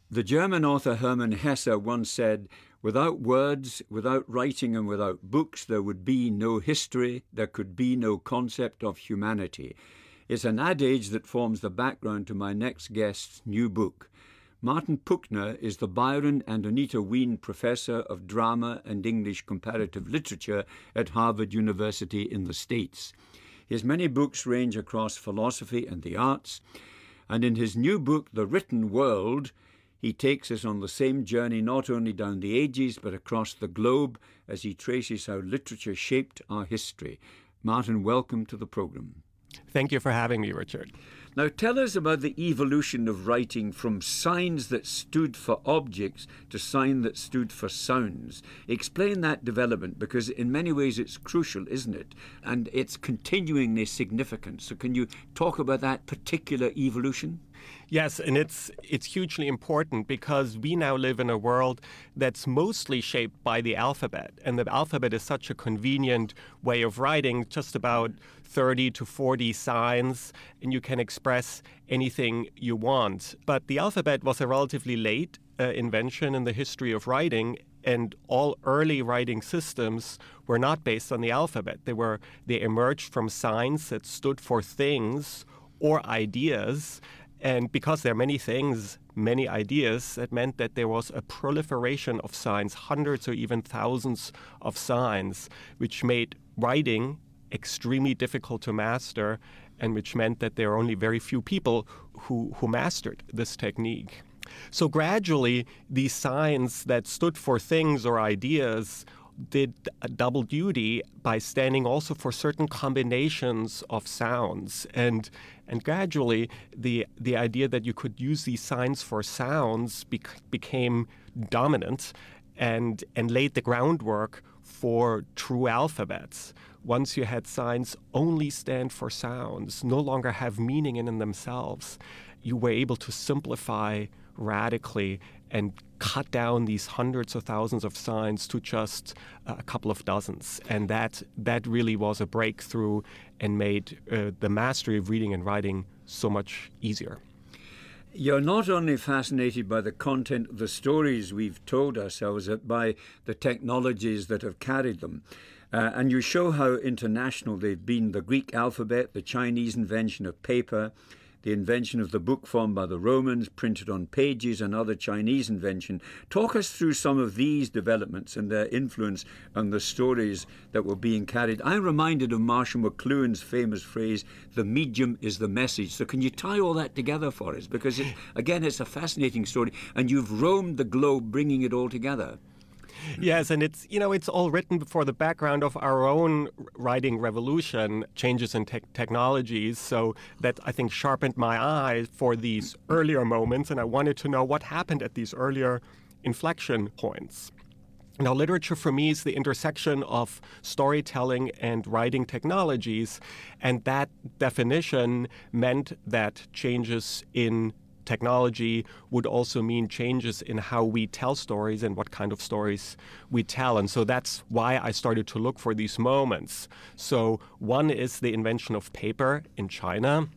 The German author Hermann Hesse once said, "Without words, without writing and without books, there would be no history, there could be no concept of humanity." It's an adage that forms the background to my next guest's new book. Martin Puchner is the Byron and Anita Wien Professor of Drama and English Comparative Literature at Harvard University in the States. His many books range across philosophy and the arts, and in his new book, The Written World, he takes us on the same journey not only down the ages but across the globe as he traces how literature shaped our history. Martin, welcome to the program. Thank you for having me, Richard. Now tell us about the evolution of writing from signs that stood for objects to signs that stood for sounds. Explain that development, because in many ways it's crucial, isn't it? And it's continuingly significant. So can you talk about that particular evolution? Yes, and it's hugely important because we now live in a world that's mostly shaped by the alphabet. And the alphabet is such a convenient way of writing, just about 30 to 40 signs, and you can express anything you want. But the alphabet was a relatively late invention in the history of writing, and all early writing systems were not based on the alphabet. They emerged from signs that stood for things or ideas. And because there are many things, many ideas, that meant that there was a proliferation of signs, hundreds or even thousands of signs, which made writing extremely difficult to master, and which meant that there are only very few people who mastered this technique. So gradually, these signs that stood for things or ideas did a double duty by standing also for certain combinations of sounds. And gradually, the idea that you could use these signs for sounds became dominant and laid the groundwork for true alphabets. Once you had signs only stand for sounds, no longer have meaning in themselves, you were able to simplify radically and cut down these hundreds of thousands of signs to just a couple of dozens. And that really was a breakthrough and made the mastery of reading and writing so much easier. You're not only fascinated by the content of the stories we've told ourselves, but by the technologies that have carried them. And you show how international they've been: the Greek alphabet, the Chinese invention of paper, the invention of the book form by the Romans, printed on pages, and other Chinese invention. Talk us through some of these developments and their influence on the stories that were being carried. I'm reminded of Marshall McLuhan's famous phrase, "The medium is the message." So can you tie all that together for us? Because, again, it's a fascinating story, and you've roamed the globe bringing it all together. Yes, and it's all written before the background of our own writing revolution, changes in technologies. So that, I think, sharpened my eye for these earlier moments, and I wanted to know what happened at these earlier inflection points. Now, literature for me is the intersection of storytelling and writing technologies, and that definition meant that changes in technology would also mean changes in how we tell stories and what kind of stories we tell. And so that's why I started to look for these moments. So one is the invention of paper in China,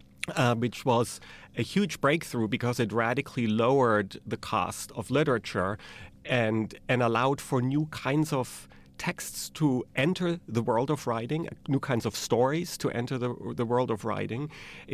which was a huge breakthrough because it radically lowered the cost of literature and allowed for new kinds of texts to enter the world of writing, new kinds of stories to enter the world of writing.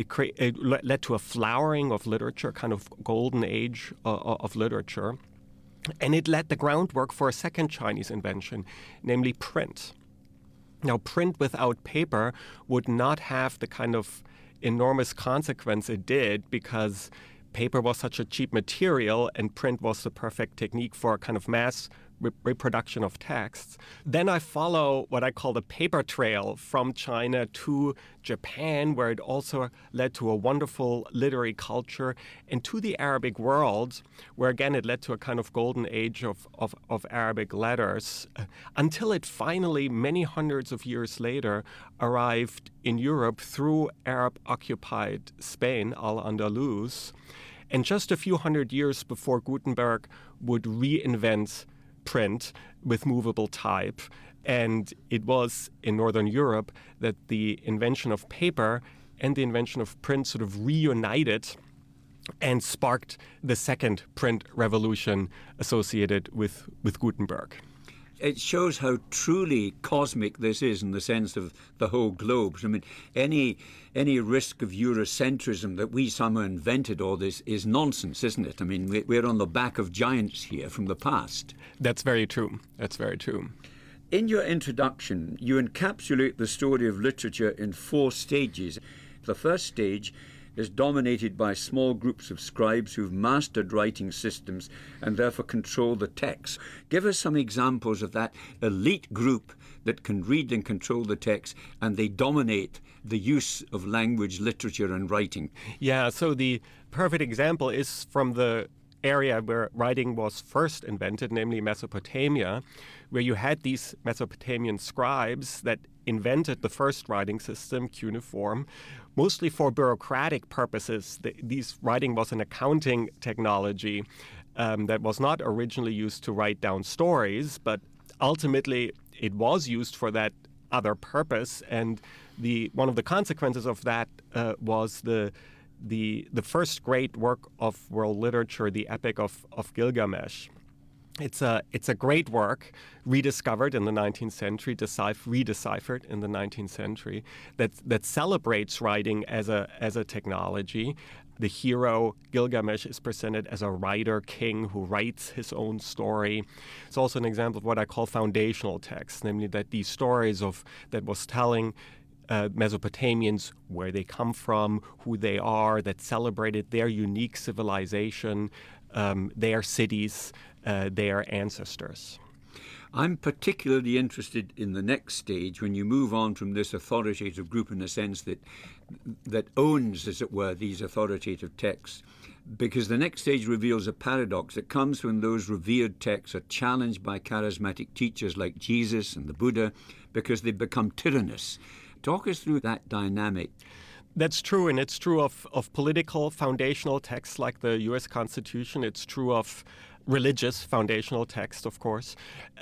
It led to a flowering of literature, kind of golden age of literature. And it led the groundwork for a second Chinese invention, namely print. Now, print without paper would not have the kind of enormous consequence it did, because paper was such a cheap material and print was the perfect technique for a kind of mass reproduction of texts. Then I follow what I call the paper trail from China to Japan, where it also led to a wonderful literary culture, and to the Arabic world, where again it led to a kind of golden age of Arabic letters, until it finally, many hundreds of years later, arrived in Europe through Arab-occupied Spain, Al-Andalus. And just a few hundred years before Gutenberg would reinvent print with movable type. And it was in Northern Europe that the invention of paper and the invention of print sort of reunited and sparked the second print revolution associated with Gutenberg. It shows how truly cosmic this is in the sense of the whole globe. I mean, any risk of Eurocentrism that we somehow invented all this is nonsense, isn't it? I mean, we're on the back of giants here from the past. That's very true. That's very true. In your introduction, you encapsulate the story of literature in 4 stages. The first stage is dominated by small groups of scribes who've mastered writing systems and therefore control the text. Give us some examples of that elite group that can read and control the text, and they dominate the use of language, literature, and writing. Yeah, so the perfect example is from the area where writing was first invented, namely Mesopotamia, where you had these Mesopotamian scribes that invented the first writing system, cuneiform, mostly for bureaucratic purposes. These writing was an accounting technology that was not originally used to write down stories, but ultimately it was used for that other purpose. And one of the consequences of that was the first great work of world literature, the Epic of Gilgamesh. It's a great work, rediscovered in the 19th century, redeciphered in the 19th century, that celebrates writing as a technology. The hero Gilgamesh is presented as a writer king who writes his own story. It's also an example of what I call foundational text, namely that these stories that was telling Mesopotamians where they come from, who they are, that celebrated their unique civilization, their cities, their ancestors. I'm particularly interested in the next stage when you move on from this authoritative group in a sense that owns, as it were, these authoritative texts, because the next stage reveals a paradox that comes when those revered texts are challenged by charismatic teachers like Jesus and the Buddha because they become tyrannous. Talk us through that dynamic. That's true, and it's true of political foundational texts like the U.S. Constitution. It's true of religious foundational text, of course.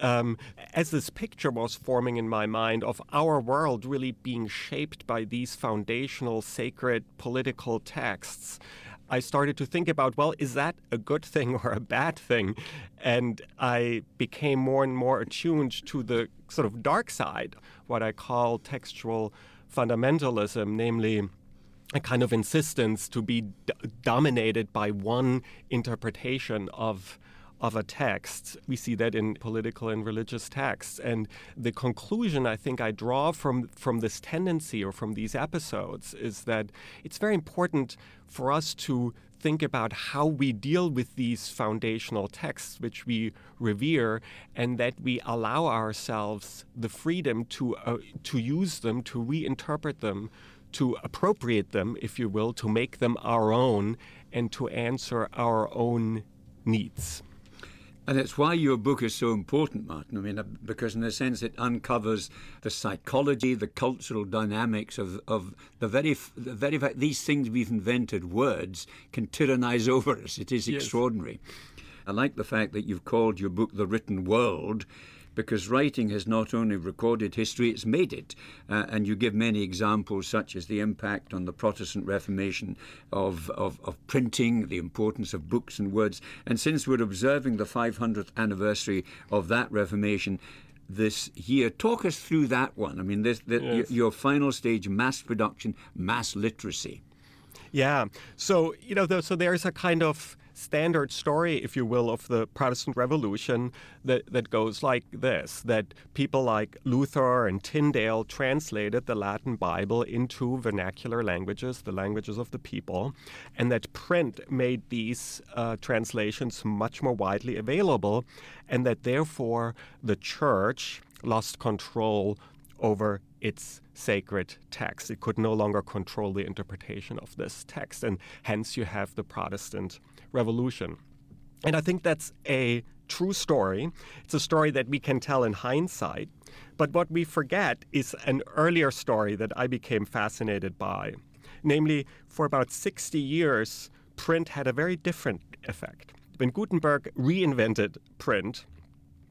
As this picture was forming in my mind of our world really being shaped by these foundational, sacred political texts, I started to think about, well, is that a good thing or a bad thing? And I became more and more attuned to the sort of dark side, what I call textual fundamentalism, namely a kind of insistence to be dominated by one interpretation of a text. We see that in political and religious texts. And the conclusion I think I draw from this tendency or from these episodes is that it's very important for us to think about how we deal with these foundational texts which we revere, and that we allow ourselves the freedom to use them, to reinterpret them, to appropriate them, if you will, to make them our own and to answer our own needs. And it's why your book is so important, Martin. I mean, because in a sense it uncovers the psychology, the cultural dynamics of the very fact these things we've invented, words, can tyrannize over us. It is extraordinary. I like the fact that you've called your book The Written World, because writing has not only recorded history, it's made it. And you give many examples, such as the impact on the Protestant Reformation of printing, the importance of books and words. And since we're observing the 500th anniversary of that Reformation this year, talk us through that one. I mean, your final stage, mass production, mass literacy. Yeah. So, so there's a kind of standard story, if you will, of the Protestant Revolution that goes like this, that people like Luther and Tyndale translated the Latin Bible into vernacular languages, the languages of the people, and that print made these translations much more widely available, and that therefore the Church lost control over its sacred text. It could no longer control the interpretation of this text, and hence you have the Protestant Revolution. And I think that's a true story. It's a story that we can tell in hindsight. But what we forget is an earlier story that I became fascinated by. Namely, for about 60 years, print had a very different effect. When Gutenberg reinvented print,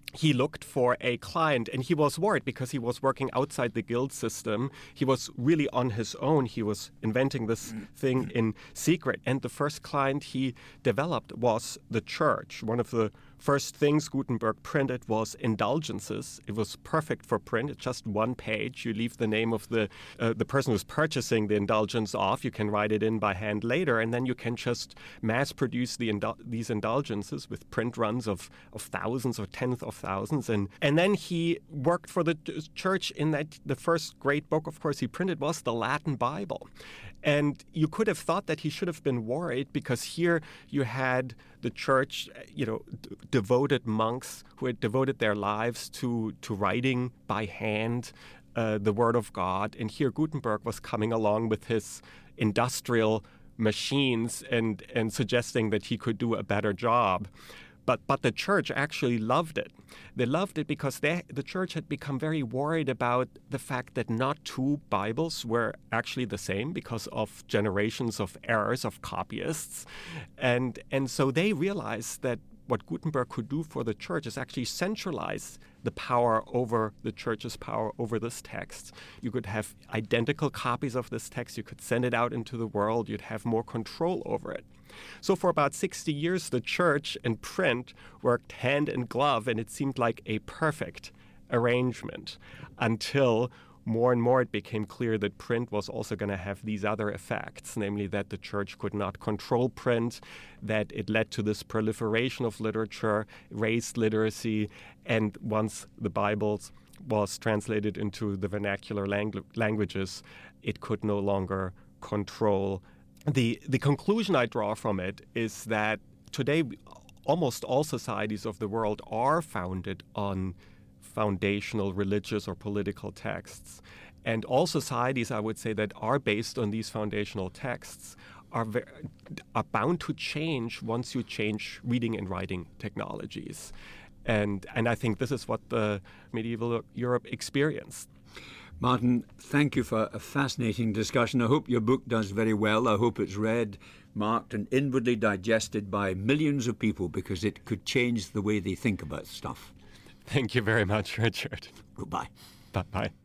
he looked for a client, and he was worried because he was working outside the guild system. He was really on his own. He was inventing this thing in secret. And the first client he developed was the church. One of the first things Gutenberg printed was indulgences. It was perfect for print. It's just one page. You leave the name of the person who's purchasing the indulgence off. You can write it in by hand later, and then you can just mass produce these indulgences with print runs of thousands or tens of thousands. And then he worked for the church in that the first great book, of course, he printed was the Latin Bible. And you could have thought that he should have been worried because here you had the church, devoted monks who had devoted their lives to writing by hand the Word of God. And here Gutenberg was coming along with his industrial machines and suggesting that he could do a better job. But the church actually loved it. They loved it because the church had become very worried about the fact that not two Bibles were actually the same because of generations of errors of copyists. And so they realized that what Gutenberg could do for the church is actually centralize the power over the church's power over this text. You could have identical copies of this text. You could send it out into the world. You'd have more control over it. So for about 60 years, the church and print worked hand in glove, and it seemed like a perfect arrangement until more and more it became clear that print was also going to have these other effects, namely that the church could not control print, that it led to this proliferation of literature, raised literacy, and once the Bible was translated into the vernacular languages, it could no longer control. The conclusion I draw from it is that today almost all societies of the world are founded on foundational religious or political texts. And all societies, I would say, that are based on these foundational texts are bound to change once you change reading and writing technologies. And I think this is what the medieval Europe experienced. Martin, thank you for a fascinating discussion. I hope your book does very well. I hope it's read, marked, and inwardly digested by millions of people because it could change the way they think about stuff. Thank you very much, Richard. Goodbye. Bye-bye.